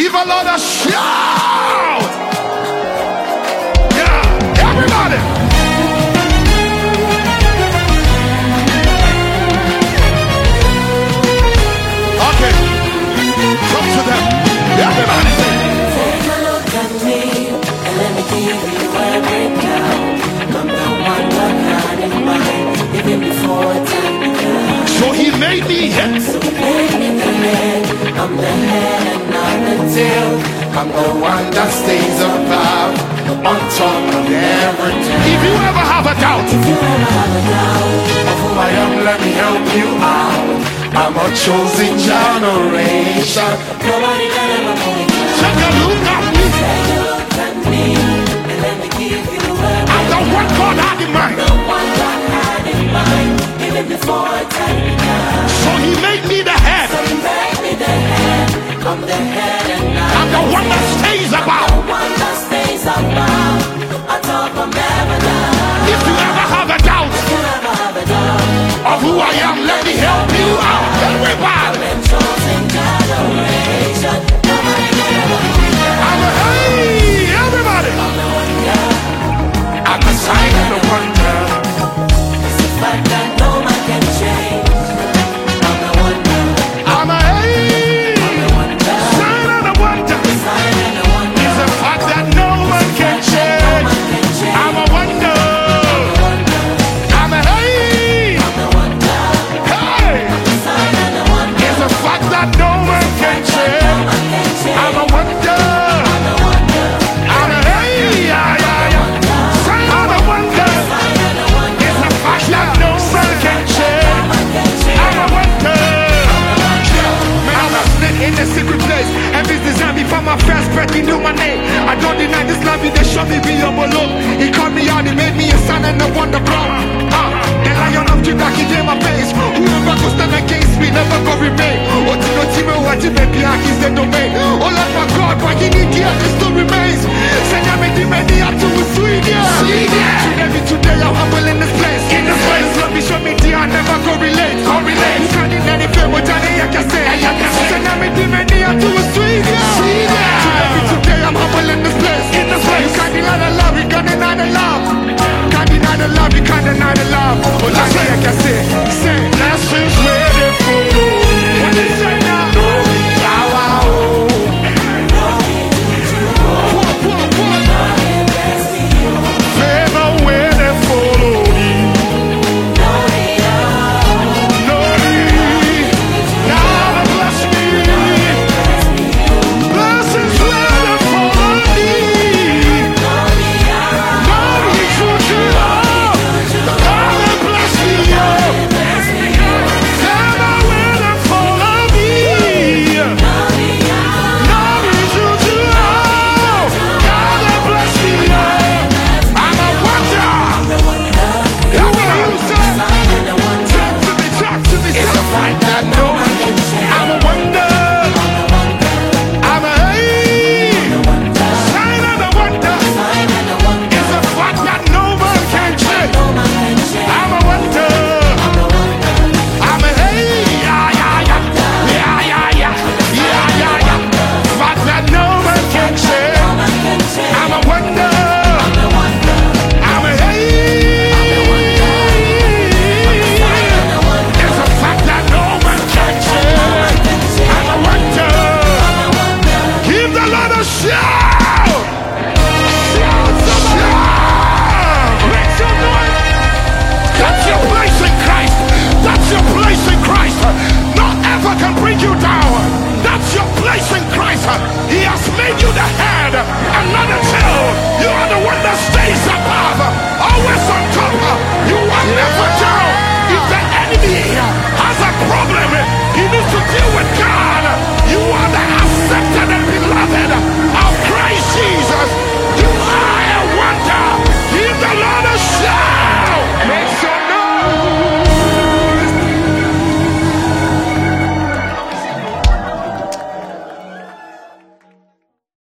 Give a lot of shout. Yeah, everybody. Okay, come to them. Everybody say. Take a look at me and let me give you a breakdown. I'm the one that had in mind, even before time began. So he made me head. So he made me the head. I'm the head and not the tail. I'm the one that stays above, on top of everything. If you ever have a doubt, If you ever have a doubt of who I am, let me help you out. I'm a chosen generation. Nobody can ever pull me down. take a look at me. Take a look at me and let me give you a I'm the one God had in mind. the one God had in mind, even before time began. So he made me the head. So he made me the head. I'm the head and I'm the one that stays the above. one that stays above, on top of never down. If you ever have a doubt If you ever have a doubt of who I am, let me help you out. Everybody. I'm a chosen generation. Nobody can ever pull me down. I'm a hey, everybody. I'm the wonder. I'm a sign and a wonder. It's a fact that no man can change. I'm the wonder. I'm a hey, I'm the wonder. sign and a wonder. Sign and a wonder. It's a fact that no man can No change. man can change. I'm a wonder. The wonder. I'm a hey, I'm the wonder. hey. Sign and a wonder. It's a fact that no man can No change. man can change. I'm a wonder. The wonder. I'm a hey, yeah, yeah, yeah. Sign and a wonder. Sign and a wonder. It's a fact that no man can change. Man can change. I'm a wonder. Man, I'm a snake in the secret place. And this design before my first breath, he knew my name. I don't deny this love, they show me be your below. He called me out, he made me a son and a wonder bro. The lion of Judah, he gave my face. Whoever could stand against me, never go remain. What you know, Timmy, what you make, he's the domain. Oh, Lord, my God, but he need the earth, still remains. Send him in the many up to sweet, yeah. Treat every today, I'm humble in this place. In this place, love me, show me, dear, I never go relate. You can't in any favor, Johnny, I can say.